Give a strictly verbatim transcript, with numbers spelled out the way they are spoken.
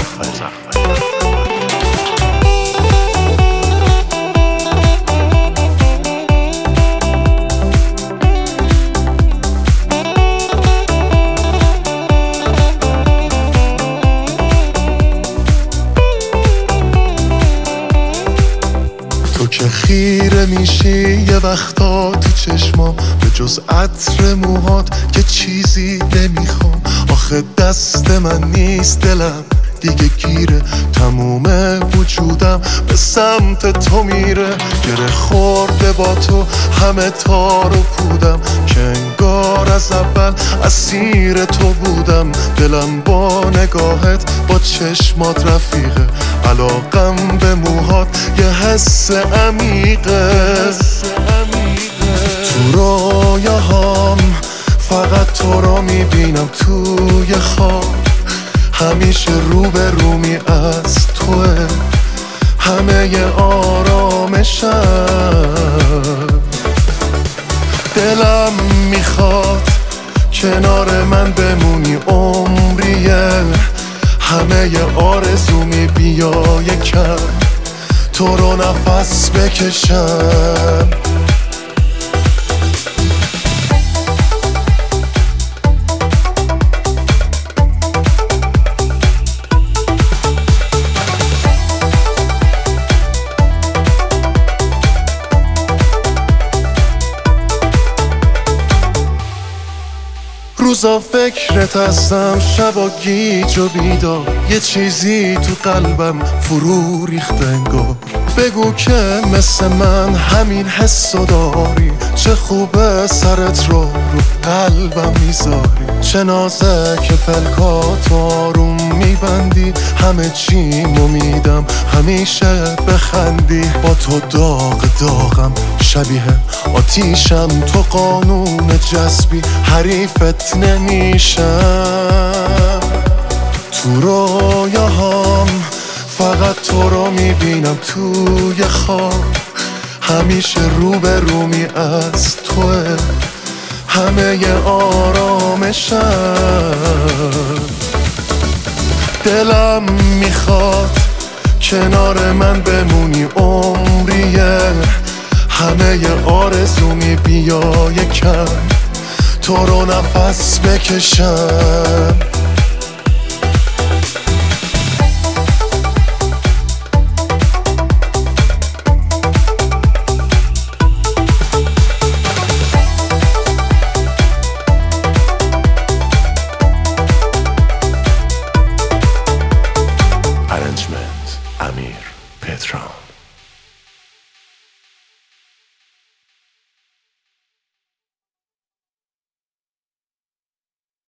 مظفری. تو که خیره میشی یه وقتا تو چشمام، به جز عطر موهات که چیزی نمیخوام. آخه دست من نیست دلم دیگه گیره، تموم وجودم به سمت تو میره. گره خورده با تو همه تار و پودم، که انگار از اول اسیر تو بودم. دلم با نگاهت با چشمات رفیقه، علاقم به موهات یه حس عمیقه. تو رویاهام فقط تو رو میبینم توی خواب، همیشه رو به رومی از توه همه ی آرامشم. دلم میخواد کنار من بمونی عمریه، همه ی آرزومی بیا یکم تو رو نفس بکشم. روزا فکرت هستم، شبا گیج و بیدار، یه چیزی تو قلبم فرو ریخت انگار. بگو که مثل من همین حسو داری، چه خوبه سرت رو رو قلبم میذاری. چه نازک پلکات آروم میبندی، همه چیمو میدم همیشه بخندی. با تو داغ داغم شبیه آتیشم، تو قانون جذبی حریفت نمیشم. تو رویاهام فقط تو رو میبینم توی خواب، همیشه رو به رومی از توه همه ی آرامشم. دلم میخواد کنار من بمونی عمریه، همه ی آرزومی بیا یکم تو رو نفس بکشم. Arrangement امیر پترام.